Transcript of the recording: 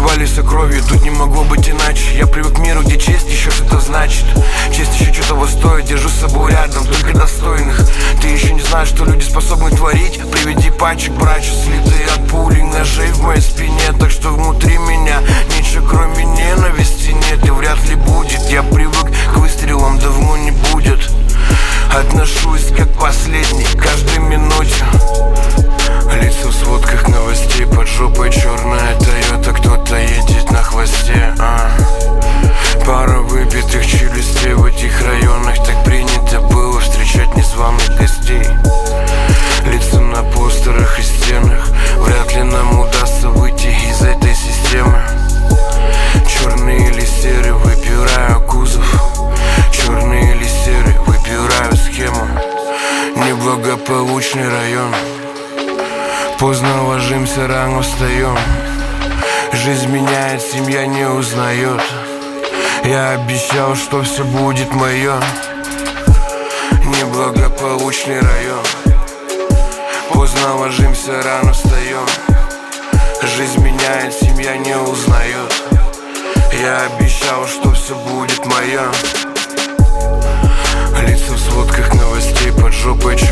Обливали все кровью, тут не могло быть иначе. Я привык к миру, где честь еще что-то значит. Честь еще что-то стоит, держу с собой рядом только достойных. Ты еще не знаешь, что люди способны творить. Приведи пачек, брачу, слитые от пули, ножей в моей спине. Так что внутри меня ничего кроме ненависти нет и вряд ли будет. Я привык к выстрелам, давно не будет. Отношусь как последний каждой минуте. Лица в сводках новостей, под жопой черная Тойота, кто-то едет на хвосте. Пара выпитых челюстей в этих районах. Так принято было встречать незваных гостей. Лица на постерах и стенах. Вряд ли нам удастся выйти из этой системы. Черный или серый, выбираю кузов. Черный или серый, выбираю схему. Неблагополучный район. Поздно ложимся, рано встаем. Жизнь меняет, семья не узнает. Я обещал, что все будет мое. Неблагополучный район. Поздно ложимся, рано встаем. Жизнь меняет, семья не узнает. Я обещал, что все будет мое. Лица в сводках новостей, под жопой